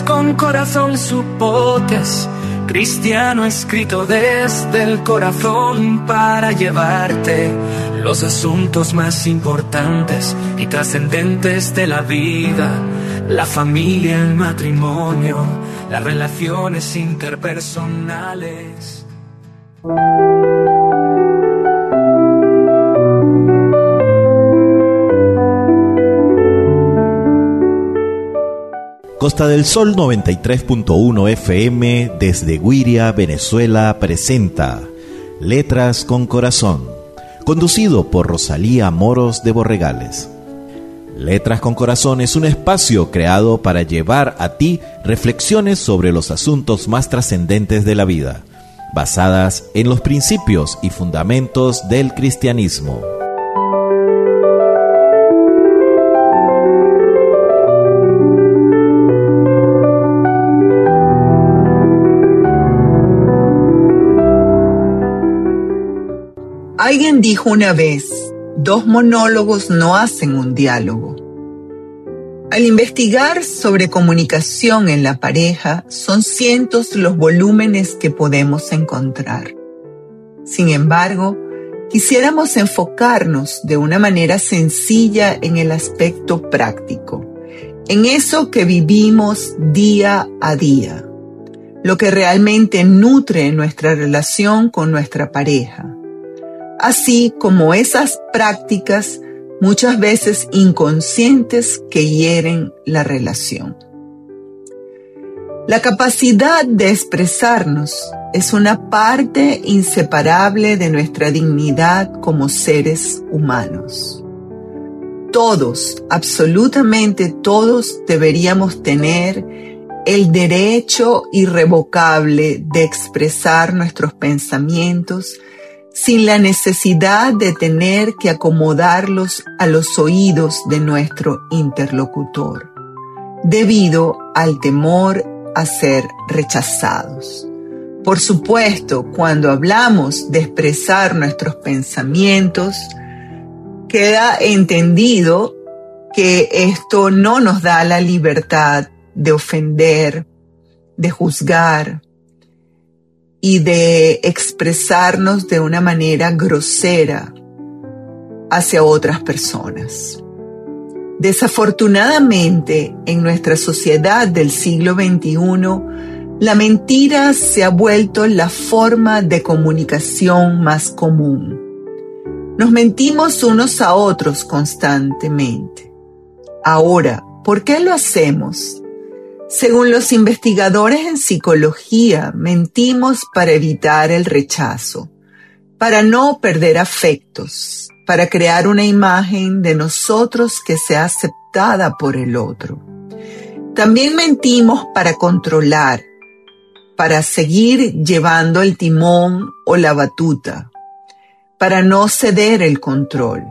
con corazón supotes, cristiano escrito desde el corazón para llevarte los asuntos más importantes y trascendentes de la vida, la familia, el matrimonio, las relaciones interpersonales. Costa del Sol 93.1 FM desde Güiria, Venezuela presenta Letras con Corazón, conducido por Rosalía Moros de Borregales. Letras con Corazón es un espacio creado para llevar a ti reflexiones sobre los asuntos más trascendentes de la vida, basadas en los principios y fundamentos del cristianismo. Alguien dijo una vez, 2 monólogos no hacen un diálogo. Al investigar sobre comunicación en la pareja, son cientos los volúmenes que podemos encontrar. Sin embargo, quisiéramos enfocarnos de una manera sencilla en el aspecto práctico, en eso que vivimos día a día, lo que realmente nutre nuestra relación con nuestra pareja, así como esas prácticas muchas veces inconscientes que hieren la relación. La capacidad de expresarnos es una parte inseparable de nuestra dignidad como seres humanos. Todos, absolutamente todos, deberíamos tener el derecho irrevocable de expresar nuestros pensamientos sin la necesidad de tener que acomodarlos a los oídos de nuestro interlocutor, debido al temor a ser rechazados. Por supuesto, cuando hablamos de expresar nuestros pensamientos, queda entendido que esto no nos da la libertad de ofender, de juzgar y de expresarnos de una manera grosera hacia otras personas. Desafortunadamente, en nuestra sociedad del siglo XXI, la mentira se ha vuelto la forma de comunicación más común. Nos mentimos unos a otros constantemente. Ahora, ¿por qué lo hacemos? Según los investigadores en psicología, mentimos para evitar el rechazo, para no perder afectos, para crear una imagen de nosotros que sea aceptada por el otro. También mentimos para controlar, para seguir llevando el timón o la batuta, para no ceder el control.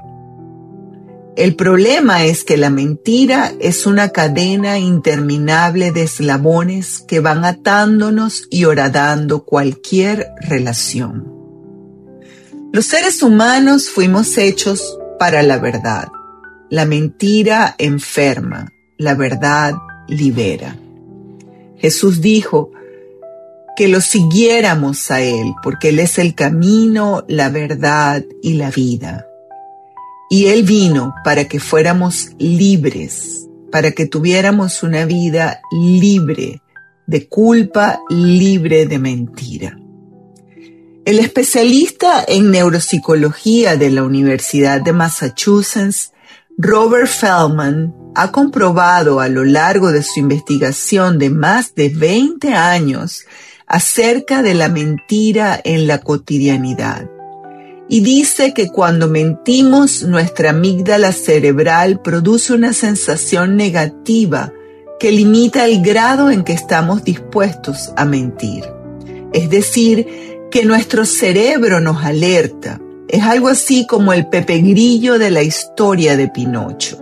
El problema es que la mentira es una cadena interminable de eslabones que van atándonos y horadando cualquier relación. Los seres humanos fuimos hechos para la verdad. La mentira enferma, la verdad libera. Jesús dijo que lo siguiéramos a Él, porque Él es el camino, la verdad y la vida. Y Él vino para que fuéramos libres, para que tuviéramos una vida libre de culpa, libre de mentira. El especialista en neuropsicología de la Universidad de Massachusetts, Robert Feldman, ha comprobado a lo largo de su investigación de más de 20 años acerca de la mentira en la cotidianidad. Y dice que cuando mentimos, nuestra amígdala cerebral produce una sensación negativa que limita el grado en que estamos dispuestos a mentir. Es decir, que nuestro cerebro nos alerta. Es algo así como el Pepe Grillo de la historia de Pinocho.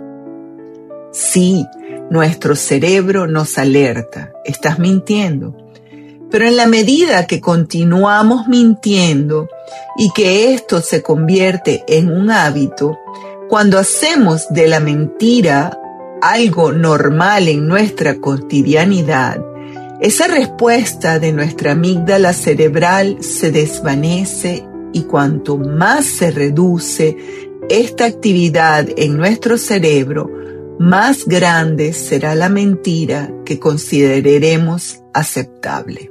Sí, nuestro cerebro nos alerta. Estás mintiendo. Pero en la medida que continuamos mintiendo y que esto se convierte en un hábito, cuando hacemos de la mentira algo normal en nuestra cotidianidad, esa respuesta de nuestra amígdala cerebral se desvanece y cuanto más se reduce esta actividad en nuestro cerebro, más grande será la mentira que consideraremos aceptable.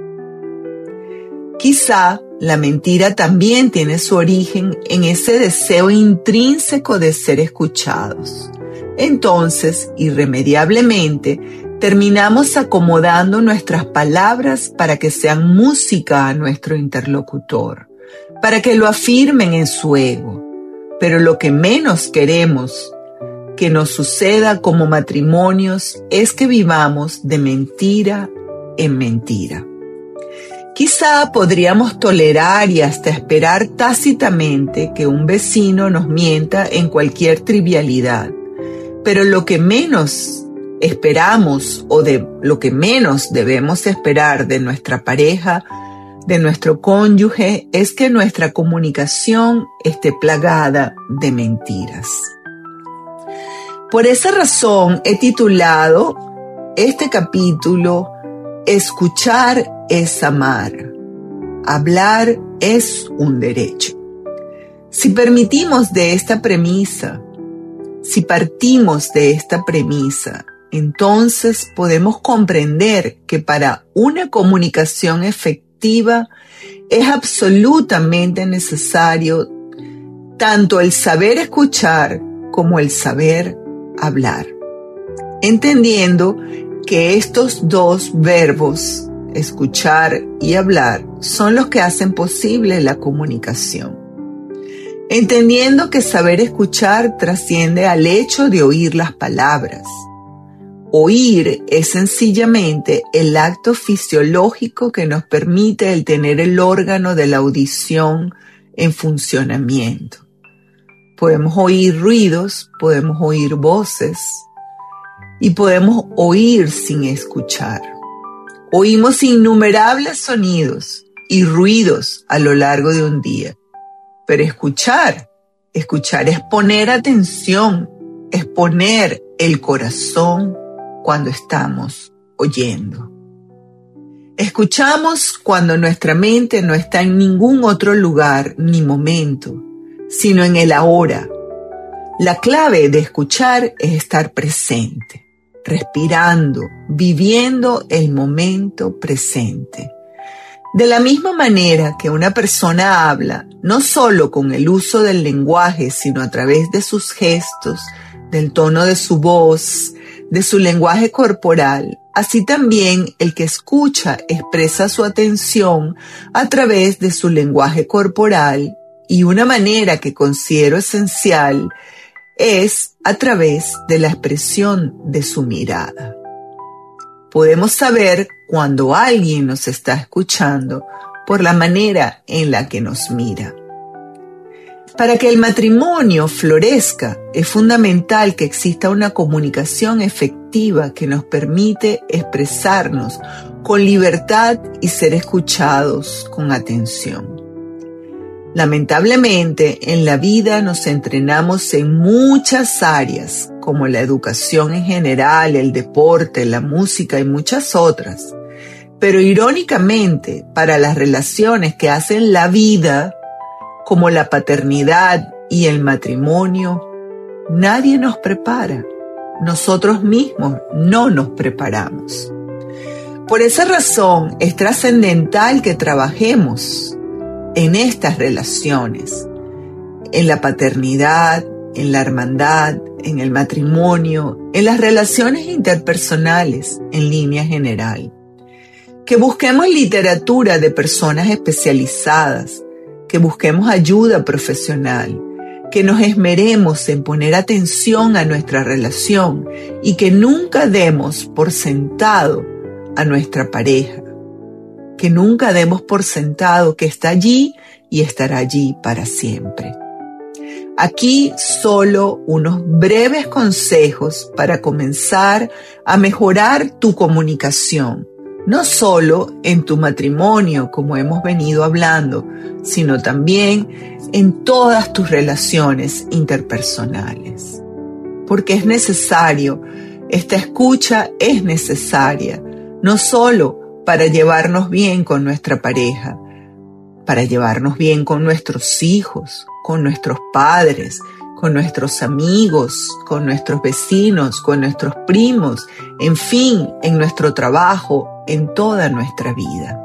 Quizá la mentira también tiene su origen en ese deseo intrínseco de ser escuchados. Entonces, irremediablemente, terminamos acomodando nuestras palabras para que sean música a nuestro interlocutor, para que lo afirmen en su ego. Pero lo que menos queremos que nos suceda como matrimonios es que vivamos de mentira en mentira. Quizá podríamos tolerar y hasta esperar tácitamente que un vecino nos mienta en cualquier trivialidad, pero lo que menos esperamos o de lo que menos debemos esperar de nuestra pareja, de nuestro cónyuge, es que nuestra comunicación esté plagada de mentiras. Por esa razón he titulado este capítulo Escuchar es amar. Hablar es un derecho. Si partimos de esta premisa, entonces podemos comprender que para una comunicación efectiva es absolutamente necesario tanto el saber escuchar como el saber hablar, entendiendo que estos dos verbos, escuchar y hablar, son los que hacen posible la comunicación. Entendiendo que saber escuchar trasciende al hecho de oír las palabras. Oír es sencillamente el acto fisiológico que nos permite el tener el órgano de la audición en funcionamiento. Podemos oír ruidos, podemos oír voces y podemos oír sin escuchar. Oímos innumerables sonidos y ruidos a lo largo de un día. Pero escuchar es poner atención, es poner el corazón cuando estamos oyendo. Escuchamos cuando nuestra mente no está en ningún otro lugar ni momento, sino en el ahora. La clave de escuchar es estar presente, respirando, viviendo el momento presente. De la misma manera que una persona habla, no solo con el uso del lenguaje, sino a través de sus gestos, del tono de su voz, de su lenguaje corporal, así también el que escucha expresa su atención a través de su lenguaje corporal, y una manera que considero esencial es a través de la expresión de su mirada. Podemos saber cuando alguien nos está escuchando por la manera en la que nos mira. Para que el matrimonio florezca, es fundamental que exista una comunicación efectiva que nos permite expresarnos con libertad y ser escuchados con atención. Lamentablemente, en la vida nos entrenamos en muchas áreas, como la educación en general, el deporte, la música y muchas otras. Pero irónicamente, para las relaciones que hacen la vida, como la paternidad y el matrimonio, nadie nos prepara. Nosotros mismos no nos preparamos. Por esa razón, es trascendental que trabajemos en estas relaciones, en la paternidad, en la hermandad, en el matrimonio, en las relaciones interpersonales, en línea general. Que busquemos literatura de personas especializadas, que busquemos ayuda profesional, que nos esmeremos en poner atención a nuestra relación y que nunca demos por sentado a nuestra pareja, que nunca demos por sentado que está allí y estará allí para siempre. Aquí solo unos breves consejos para comenzar a mejorar tu comunicación, no solo en tu matrimonio, como hemos venido hablando, sino también en todas tus relaciones interpersonales. porque es necesario. Esta escucha es necesaria, no solo para llevarnos bien con nuestra pareja, para llevarnos bien con nuestros hijos, con nuestros padres, con nuestros amigos, con nuestros vecinos, con nuestros primos, en fin, en nuestro trabajo, en toda nuestra vida.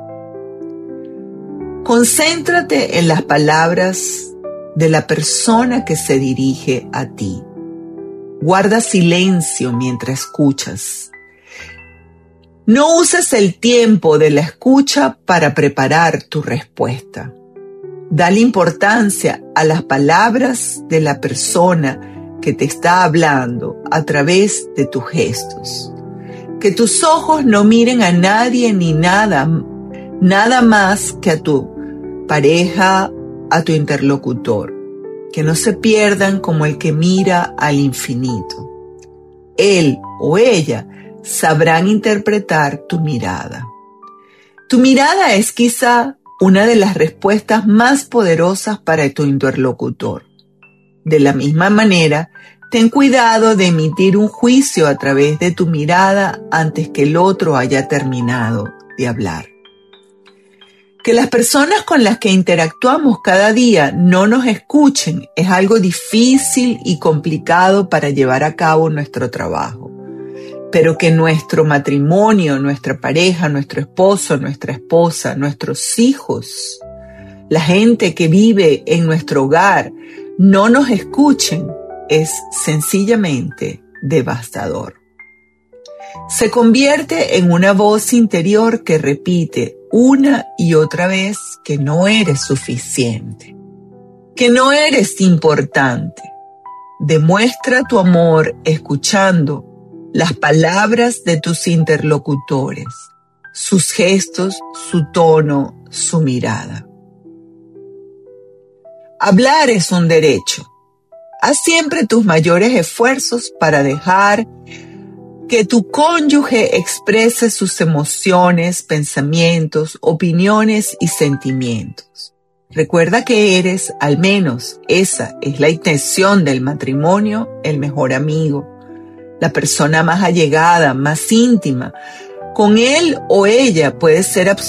Concéntrate en las palabras de la persona que se dirige a ti. Guarda silencio mientras escuchas. No uses el tiempo de la escucha para preparar tu respuesta. Dale importancia a las palabras de la persona que te está hablando a través de tus gestos. Que tus ojos no miren a nadie ni nada más que a tu pareja, a tu interlocutor. Que no se pierdan como el que mira al infinito. Él o ella sabrán interpretar tu mirada. Tu mirada es quizá una de las respuestas más poderosas para tu interlocutor. De la misma manera, ten cuidado de emitir un juicio a través de tu mirada antes que el otro haya terminado de hablar. Que las personas con las que interactuamos cada día no nos escuchen es algo difícil y complicado para llevar a cabo nuestro trabajo. Pero que nuestro matrimonio, nuestra pareja, nuestro esposo, nuestra esposa, nuestros hijos, la gente que vive en nuestro hogar, no nos escuchen es sencillamente devastador. Se convierte en una voz interior que repite una y otra vez que no eres suficiente, que no eres importante. Demuestra tu amor escuchando las palabras de tus interlocutores, sus gestos, su tono, su mirada. Hablar es un derecho. Haz siempre tus mayores esfuerzos para dejar que tu cónyuge exprese sus emociones, pensamientos, opiniones y sentimientos. Recuerda que eres, al menos esa es la intención del matrimonio, el mejor amigo, la persona más allegada, más íntima. Con él o ella puedes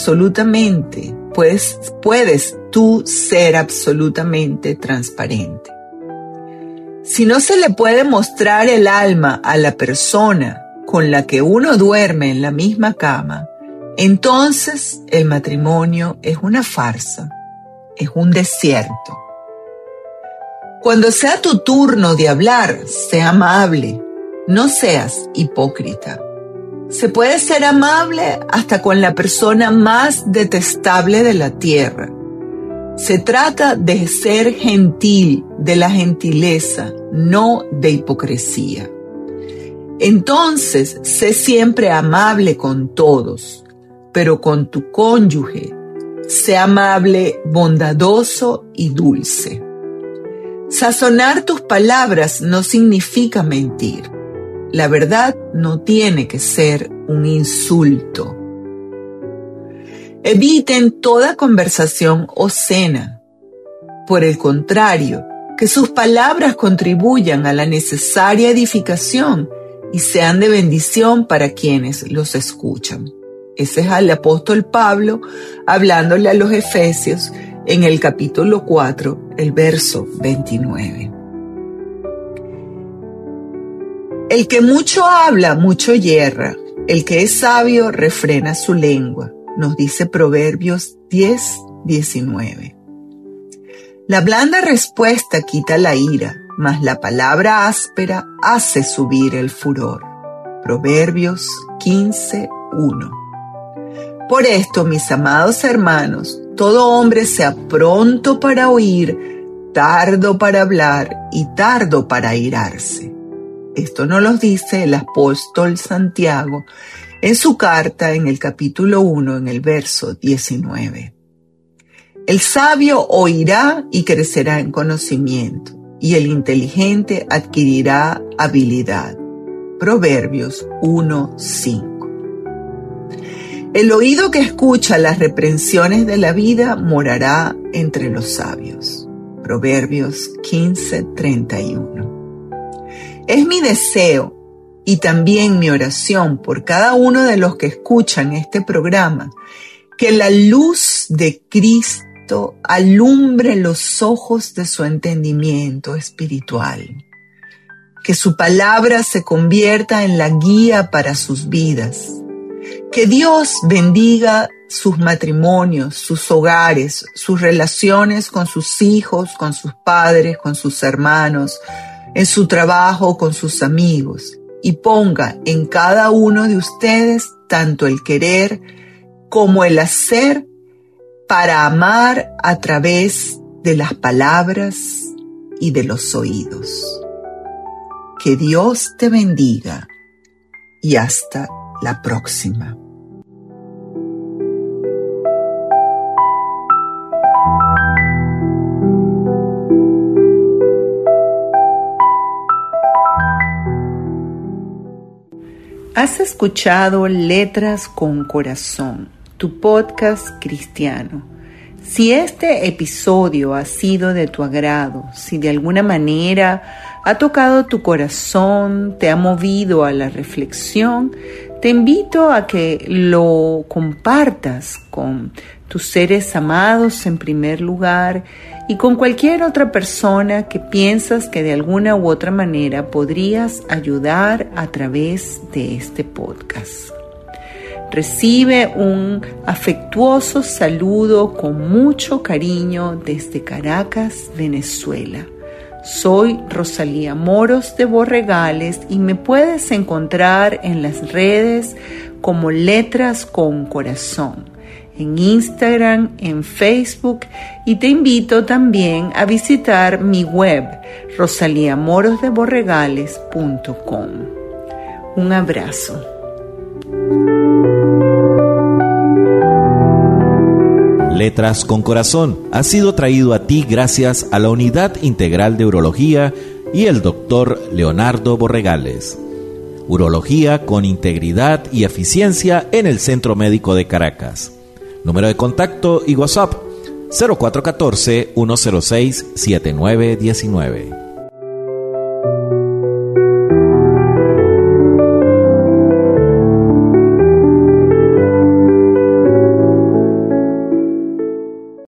tú ser absolutamente transparente. Si no se le puede mostrar el alma a la persona con la que uno duerme en la misma cama, entonces el matrimonio es una farsa, es un desierto. Cuando sea tu turno de hablar, sea amable. No seas hipócrita. Se puede ser amable hasta con la persona más detestable de la tierra. Se trata de ser gentil, de la gentileza, no de hipocresía. Entonces, sé siempre amable con todos, pero con tu cónyuge, sé amable, bondadoso y dulce. Sazonar tus palabras no significa mentir. La verdad no tiene que ser un insulto. Eviten toda conversación obscena. Por el contrario, que sus palabras contribuyan a la necesaria edificación y sean de bendición para quienes los escuchan. Ese es el apóstol Pablo hablándole a los Efesios en el capítulo 4, el verso 29. El que mucho habla, mucho yerra. El que es sabio, refrena su lengua. Nos dice Proverbios 10:19. La blanda respuesta quita la ira, mas la palabra áspera hace subir el furor. Proverbios 15:1. Por esto, mis amados hermanos, todo hombre sea pronto para oír, tardo para hablar y tardo para airarse. Esto nos lo dice el apóstol Santiago en su carta en el capítulo 1, en el verso 19. El sabio oirá y crecerá en conocimiento, y el inteligente adquirirá habilidad. Proverbios 1:5. El oído que escucha las reprensiones de la vida morará entre los sabios. Proverbios 15:31. Es mi deseo y también mi oración por cada uno de los que escuchan este programa, que la luz de Cristo alumbre los ojos de su entendimiento espiritual, que su palabra se convierta en la guía para sus vidas, que Dios bendiga sus matrimonios, sus hogares, sus relaciones con sus hijos, con sus padres, con sus hermanos, en su trabajo, con sus amigos, y ponga en cada uno de ustedes tanto el querer como el hacer para amar a través de las palabras y de los oídos. Que Dios te bendiga y hasta la próxima. Has escuchado Letras con Corazón, tu podcast cristiano. Si este episodio ha sido de tu agrado, si de alguna manera ha tocado tu corazón, te ha movido a la reflexión, te invito a que lo compartas con tus seres amados en primer lugar y con cualquier otra persona que piensas que de alguna u otra manera podrías ayudar a través de este podcast. Recibe un afectuoso saludo con mucho cariño desde Caracas, Venezuela. Soy Rosalía Moros de Borregales y me puedes encontrar en las redes como Letras con Corazón, en Instagram, en Facebook, y te invito también a visitar mi web rosaliamorosdeborregales.com. Un abrazo. Letras con Corazón ha sido traído a ti gracias a la Unidad Integral de Urología y el Dr. Leonardo Borregales. Urología con integridad y eficiencia en el Centro Médico de Caracas. Número de contacto y WhatsApp 0414-106-7919.